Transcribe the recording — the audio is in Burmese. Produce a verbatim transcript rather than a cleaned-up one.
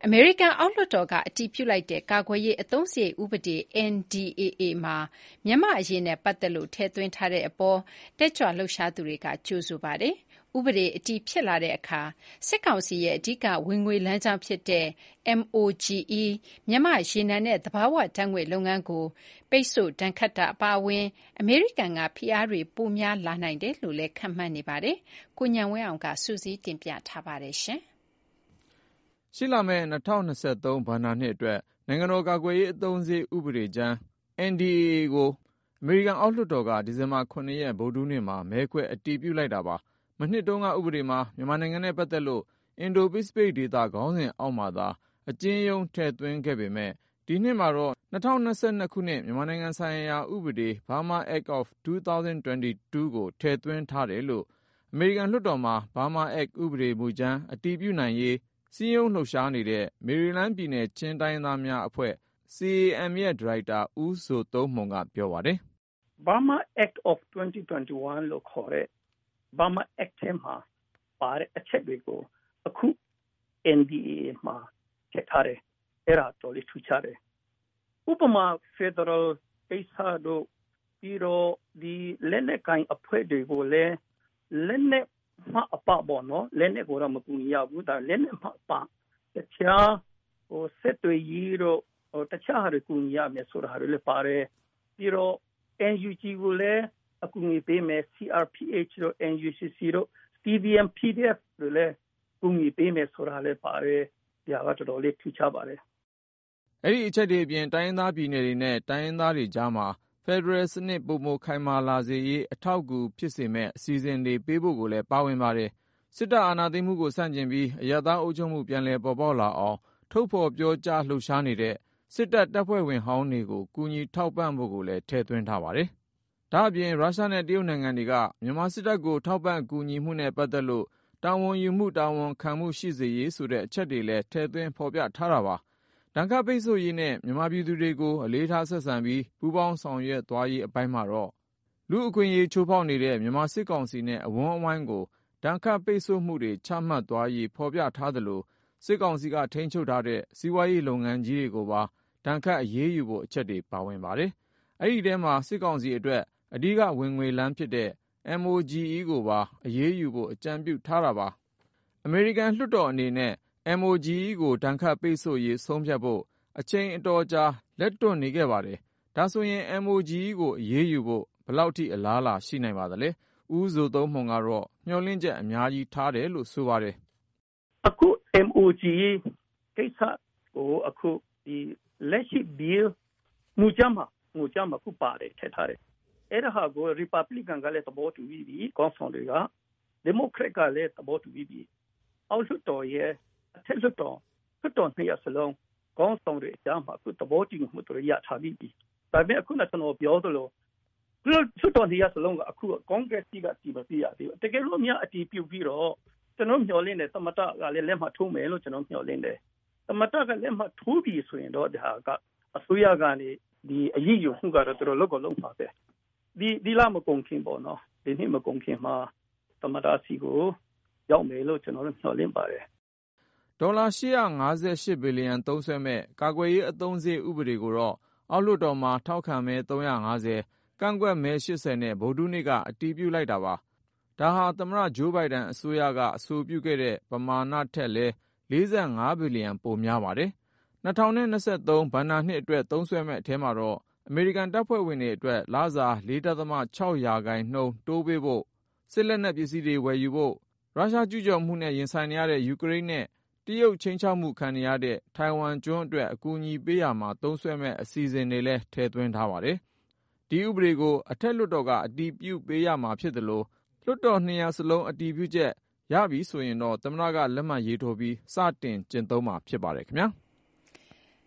အမေရိကန်အောက်လွှတ်တော်ကအတည်ပြုလိုက်တဲ့ကာကွယ်ရေးအသုံးစရိတ်ဥပဒေ အန် ဒီ အေ အေ မှာမြန်မာ့အရေးနဲ့ပတ်သက်လို့ထည့်သွင်းထားတဲ့အပေါ်တက်ကြွလှုပ်ရှားသူတွေကကြိုဆိုပါတယ်။ဥပဒေအတည်ဖြစ်လာတဲ့အခါစစ်ကောင်စီရဲ့အဓိကဝင်ငွေလမ်းကြောင်းဖြစ်တဲ့ အမ် အို ဂျီ အီ မြန်မာ့ရေနံနဲ့သဘာဝဓာတ်ငွေ့လုပ်ငန်းကိုပိတ်ဆို့ဒဏ်ခတ်တာအပါအဝင်အမေရိကန်ကဖိအားတွေပိုများလာနိုင်တယ်လို့လည်းခန့်မှန်းနေပါတယ်။ကိုဉာဏ်ဝင်းအောင်ကစုစည်းတင်ပြထားပါတယ်ရှင်။ရှိလာမယ့်၂၀၂၃ဘဏ္ဍာနှစ်အတွက်နိုင်ငံတော်ကာကွယ်ရေးအသုံးစရိတ်ဥပဒေကြမ်း အန် ဒီ အေ အေ ကိုအမေရိကန်အောက်လွှတ်တော်ကဒီဇင်ဘာ၇ရက်ဗုဒ္ဓဟူးနေ့မှာမဲခွဲအတည်ပြုလိုက်တာပါ။မနှစ်တုန်းကဥပဒေမှာမြန်မာနိုင်ငံနဲ့ပတ်သက်လို့အင်ဒိုပိစိဖိတ်ဒေသခေါင်းစဉ်အောက်မှာသာအကျဉ်းရုံးထည့်သွင်းခဲ့ပေမဲ့ဒီနှစ်မှာတော့၂၀၂၂ခုနှစ်မြန်မာနိုင်ငံဆိုင်ရာဥပဒေ Burma Act of ၂၀၂၂ ကိုထည့်သွင်းထားတယ်လို့အမေရိကန်လွှတ်တော်မှာ Burma Act ဥပဒေမူကြမ်းအတည်ပြုနိုင်ရေးစည်းရုံးလှုပ်ရှားနေတဲ့မေရီလန်းပြည်နယ်ချင်းတိုင်းရင်းသားများအဖွဲ့ စီ အေ အမ် ရဲ့ဒါရိုက်တာဦးဇိုသုံးမှုန်ကပြောပါတယ်။ Burma Act of ၂၀၂၁လို့ခေါ်တဲ့ Burma Act ထဲမှာပါတဲ့အချက်တွေကိုအခု အန် ဒီ အေ အေ မှာထည့်ထားတယ်။အဲ့ဒါတော်လေးထူးခြားတယ်။ဥပမာ Federal ကိစ္စတို့ပြီးတော့ဒီလက်နက်ကိုင်အဖွဲ့တွေကိုလည်းလက်နက်မှအပပေါ့နော်လက်နက်ကိုတော့မကူညီရဘူးဒါလက်နက်မှအပတခြားဟိုစစ်တွေကြီးတို့ဟိုတခြားဟာတွေကူညီရမယ်ဆိုတာဟာတွေလည်းပါတယ်ပြီးတော့ အန် ယူ ဂျီ ကိုလည်းအကူအညီပေးမယ် စီ အာർ ပီ အိတ် တို့ အန် ယူ စီ စီ တို့ စီ ဗီ အမ် ပီ ဒီ အက်ဖ် တို့လည်းကူညီပေးမယ်ဆိုတာလည်းပါတယ်ဒါကတော်တော်လေးထူးခြားပါတယ်အဲ့ဒီအချက်တွေအပြင်တိုင်းရင်းသားပြည်နယ်တွေနဲ့တိုင်းရင်းသားတွေကြားမှာဖက်ဒရယ်စနစ်ပုံမခိုင်မာလာစေရေးအထောက်အကူဖြစ်စေမဲ့အစီအစဉ်တွေပေးဖို့ကိုလည်းပါဝင်ပါတယ်စစ်တပ်အာဏာသိမ်းမှုကိုဆန့်ကျင်ပြီးအရပ်သားအုပ်ချုပ်မှုပြန်လည်ပေါ်ပေါက်လာအောင်ထုတ်ဖော်ပြောကြားလှုပ်ရှားနေတဲ့စစ်တပ်တပ်ဖွဲ့ဝင်ဟောင်းတွေကိုကူညီထောက်ပံ့ဖို့ကိုလည်းထည့်သွင်းထားပါတယ်ဒါအပြင်ရုရှားနဲ့တရုတ်နိုင်ငံတွေကမြန်မာစစ်တပ်ကိုထောက်ပံ့ကူညီမှုနဲ့ပတ်သက်လို့တာဝန်ယူမှုတာဝန်ခံမှုရှိစေရေးဆိုတဲ့အချက်တွေလည်းထည့်သွင်းဖော်ပြထားတာပါဒဏ်ခတ်ပိတ်ဆို့ရေးနဲ့မြန်မာပြည်သူတွေကိုအလေးထားဆက်ဆံပြီးပူးပေါင်းဆောင်ရွက်သွားရေးအပိုင်းမှာတော့လူအခွင့်အရေးချိုးဖောက်နေတဲ့မြန်မာစစ်ကောင်စီနဲ့အဝန်းအဝိုင်းကိုဒဏ်ခတ်ပိတ်ဆို့မှုတွေချမှတ်သွားရေးဖော်ပြထားသလိုစစ်ကောင်စီကထိန်းချုပ်ထားတဲ့စီးပွားရေးလုပ်ငန်းကြီးတွေကိုပါဒဏ်ခတ်အရေးယူဖို့အချက်တွေပါဝင်ပါတယ်။အဲဒီထဲမှာစစ်ကောင်စီအတွက်အဓိကဝင်ငွေလမ်းဖြစ်တဲ့ အမ် အို ဂျီ အီ ကိုပါအရေးယူဖို့အကြံပြုထားတာပါ။အမေရိကန်လွှတ်တော်အနေနဲ့ အမ် အို ဂျီ အီ ကိုဒဏ်ခတ်ပိတ်ဆို့ရေးဆုံးဖြတ်ဖို့အချိန်အတော်ကြာလက်တွန့်နေခဲ့ပါတယ်။ဒါဆိုရင် အမ် အို ဂျီ အီ ကိုအရေးယူဖို့ဘယ်လောက်ထိအလားအလာရှိနိုင်ပါသလဲ။ဦးဇိုသုံးမှုန်ကတော့မျှော်လင့်ချက်အများကြီးထားတယ်လို့ဆိုပါတယ်။အခု အမ် အို ဂျီ အီ ကိစ္စကိုအခုဒီလက်ရှိ bill မူကြမ်းမှာမူကြမ်းမှာခုပါတယ်ထည့်ထားတယ်။အဲ့ဒါဟာကို Republican ကလည်းသဘောတူပြီးပြီကောင်းဆောင်တွေက Democrat ကလည်းသဘောတူပြီးပြီအောက်လွှတ်တော်ရဲ့အထက်လွှတ်တော်လွှတ်တော်နှစ်ရပ်စလုံးကောင်းဆောင်တွေအကြားမှာခုသဘောတူမှုတွေရထားပြီးပြီဒါပေမဲ့အခုလည်းကျွန်တော်ပြောသလိုလွှတ်တော်နှစ်ရပ်စလုံးကအခု Congress ကတည်မပြရသေးဘူးတကယ်လို့များအတည်ပြုပြီးတော့ကျွန်တော်မျှော်လင့်တယ်သမတကလည်းလက်မှတ်ထိုးမယ်လို့ကျွန်တော်မျှော်လင့်တယ်သမတကလည်းမှထိုးပြီးဆိုရင်တော့ဒါကအစိုးရကနေဒီအရေးယူမှုကတော့တော်တော်လောက်တော့လုံးပါပဲဒီဒီလာမကုန်ခင်ပေါ့နော်ဒီနှစ်မကုန်ခင်မှာသမတစီကိုရောက်မယ်လို့ကျွန်တော်မျှော်လင့်ပါတယ်ဒေါ်လာရှစ်ရာငါးရှစ်ဘီလီယံသုံးစွဲမဲ့ကာကွယ်ရေးအသုံးစရိတ်ဥပဒေကိုတော့အောက်လွှတ်တော်မှာထောက်ခံမဲသုံးရာငါးဆယ်ကန့်ကွက်မဲရှစ်ဆယ်နဲ့ဗုဒ္ဓဟူးနေ့ကအတည်ပြုလိုက်တာပါဒါဟာသမ္မတဂျိုးဘိုင်ဒန်အစိုးရကအဆိုပြုခဲ့တဲ့ပမာဏထက်လဲလေးဆယ့်ငါးဘီလီယံပိုများပါတယ်၂၀၂၃ဘဏ္ဍာနှစ်အတွက်သုံးစွဲမဲ့အထဲမှာတော့အမေရိကန်တပ်ဖွဲ့ဝင်တွေအတွက်လစာ လေးဒသမ ခြောက်ရာခိုင်နှုန်းတိုးပေးဖို့စစ်လက်နက်ပစ္စည်းတွေဝယ်ယူဖို့ရုရှားကျူးကျော်မှုနဲ့ရင်ဆိုင်နေရတဲ့ယူကရိန်းနဲ့တရုတ်ချိန်ချောက်မှုခံနေရတဲ့ထိုင်ဝမ်ကျွန်းအတွက်အကူအညီပေးရမှာသုံးစွဲမဲ့အစီအစဉ်တွေလည်းထည့်သွင်းထားပါတယ်။ဒီဥပဒေကိုအထက်လွှတ်တော်ကအတည်ပြုပေးရမှာဖြစ်သလိုလွှတ်တော်နှစ်ရပ်စလုံးအတည်ပြုချက်ရပြီဆိုရင်တော့သမ္မတကလက်မှတ်ရေးထိုးပြီးစတင်ကျင့်သုံးမှာဖြစ်ပါတယ်ခင်ဗျာ။